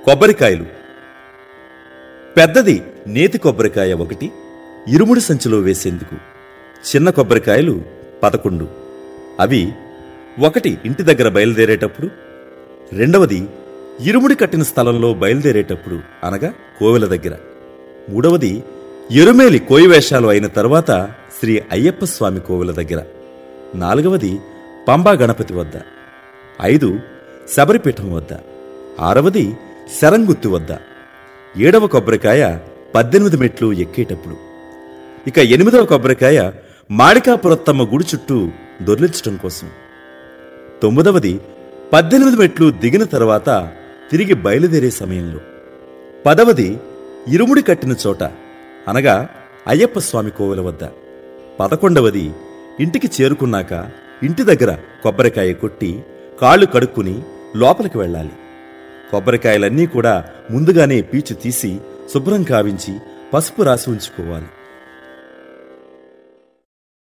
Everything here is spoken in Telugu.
కొబ్బరికాయలు. పెద్దది నేతి కొబ్బరికాయ 1 ఇరుముడి సంచిలో వేసేందుకు. చిన్న కొబ్బరికాయలు 11. అవి 1 ఇంటి దగ్గర బయలుదేరేటప్పుడు, 2వది ఇరుముడి కట్టిన స్థలంలో బయలుదేరేటప్పుడు అనగా కోవెల దగ్గర, 3వది ఎరుమేలి కోయివేషాలు అయిన తరువాత శ్రీ అయ్యప్ప స్వామి కోవెల దగ్గర, 4వది పంబా గణపతి వద్ద, 5 శబరిపీఠం వద్ద, 6వది శరంగుత్తి వద్ద, 7వ కొబ్బరికాయ 18 మెట్లు ఎక్కేటప్పుడు, ఇక 8వ కొబ్బరికాయ మాడికాపురత్తమ్మ గుడి చుట్టూ దొర్లించటం కోసం, 9వది 18 మెట్లు దిగిన తరువాత తిరిగి బయలుదేరే సమయంలో, 10వది ఇరుముడి కట్టిన చోట అనగా అయ్యప్ప స్వామి కోవెల వద్ద, 11వది ఇంటికి చేరుకున్నాక ఇంటి దగ్గర కొబ్బరికాయ కొట్టి కాళ్ళు కడుక్కుని లోపలికి వెళ్ళాలి. కొబ్బరికాయలన్నీ కూడా ముందుగానే పీచు తీసి శుభ్రం కావించి పసుపు రాసి ఉంచుకోవాలి.